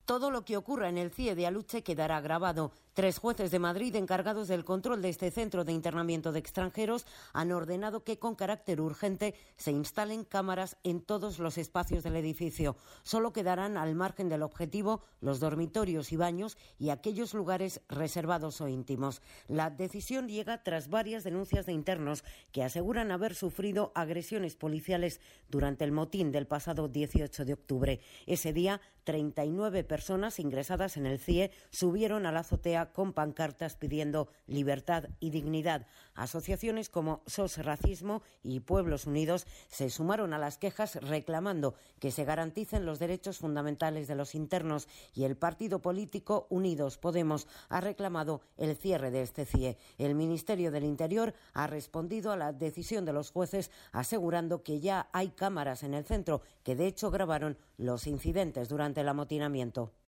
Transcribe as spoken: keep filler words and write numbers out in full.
Todo lo que ocurra en el C I E de Aluche quedará grabado. Tres jueces de Madrid encargados del control de este centro de internamiento de extranjeros han ordenado que con carácter urgente se instalen cámaras en todos los espacios del edificio. Solo quedarán al margen del objetivo los dormitorios y baños y aquellos lugares reservados o íntimos. La decisión llega tras varias denuncias de internos que aseguran haber sufrido agresiones policiales durante el motín del pasado dieciocho de octubre. Ese día, treinta y nueve personas ingresadas en el C I E subieron a la azotea con pancartas pidiendo libertad y dignidad. Asociaciones como S O S Racismo y Pueblos Unidos se sumaron a las quejas reclamando que se garanticen los derechos fundamentales de los internos, y el partido político Unidos Podemos ha reclamado el cierre de este C I E. El Ministerio del Interior ha respondido a la decisión de los jueces asegurando que ya hay cámaras en el centro que de hecho grabaron los incidentes durante el amotinamiento.